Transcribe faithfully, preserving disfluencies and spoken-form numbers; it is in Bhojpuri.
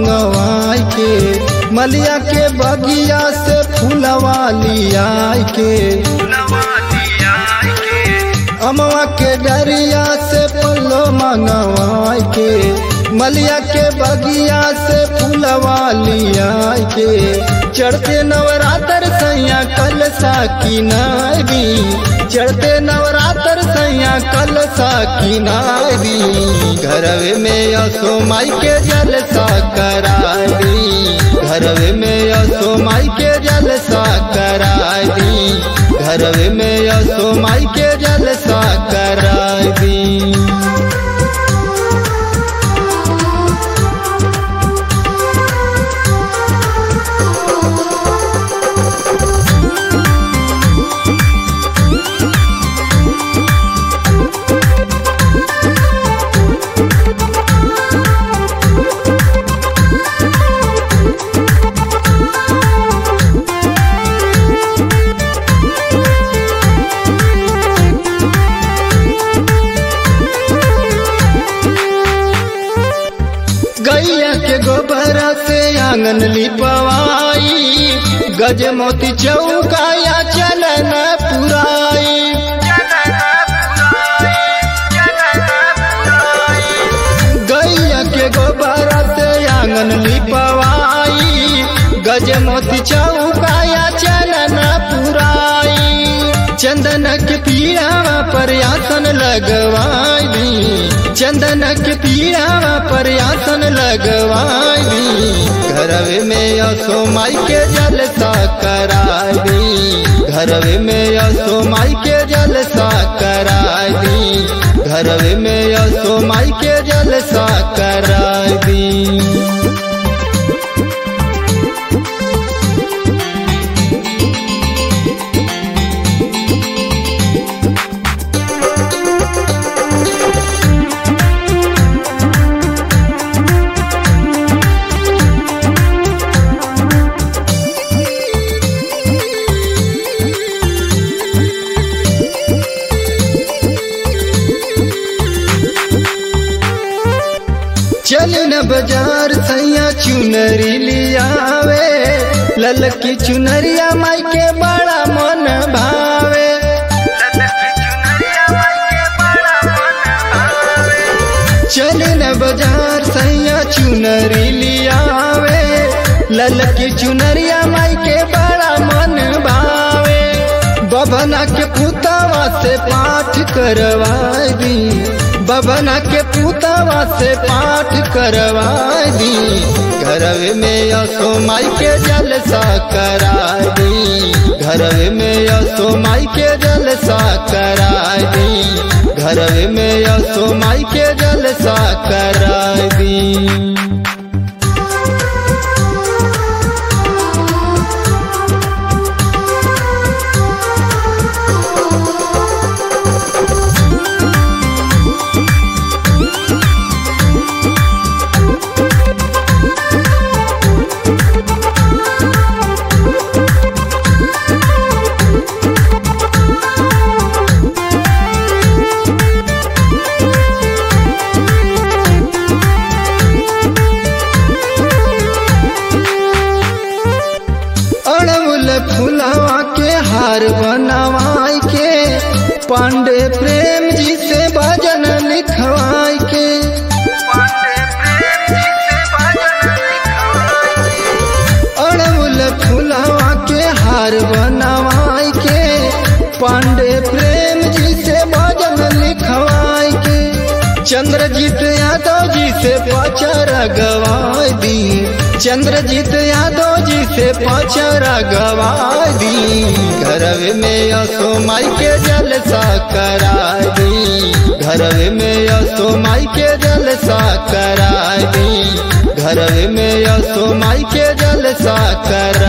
मंगवाई के, मलिया के बगिया से फूलवा लियाई के, अमवा के डरिया से पल्लो मंगवाई के, मलिया के बगिया से फूलवा लियाई के, चढ़ते नवरात्र सैया कलसा किनारी, चढ़ते नवरात्र सैया कलसा किनारी, घरवे में असो माई के जलसा करारी, घरवे में असो माई के जलसा करारी, घरवे में असो माई के जलसा करारी। गैया के गोबर से आंगन लिपवाई, गज मोती चौकाया चलन पुराई, गैया के गोबर से आंगन लिपवाई, गज मोती चौकाया चलन पुराई, चंदन के पीड़ा पर आसन लगवाई, चंदन के पीड़ा पर आसन लगवाई, घरवे में असो माई के जलसा कराई, घरवे में असो माई के जलसा कराई, घरवे में असो माई के जलसा कराई। चल न बाजार सैया चुनरी लियावे, ललकी चुनरिया माई के बड़ा मन भावे, चल न बाजार सैया चुनरी लियावे, ललकी चुनरिया माई के बड़ा मन भावे, बबना के पुतवा से पाठ करवाई दी, बबना के पुतवा से पाठ करवाई दी, घरवे में असो माई के जलसा कराई दी, घरवे में असो माई के जलसा कराई दी, घरवे में असो माई के जलसा कराई दी। फुलवा के हार बनवाई के, पांडे प्रेम जी से भजन लिखवाई के, अड़हुल फुलवा के हार बनवाई के, पांडे प्रेम जी से भजन लिखवाई के, चंद्रजीत यादव जी से पचरा गवाई दी, चंद्रजीत यादव जी से पचरा गवाई दी, घरवे में असो माई के जलसा कराई दी, घरवे में असो माई के जलसा कराई दी, घरवे में असो माई के जलसा कराई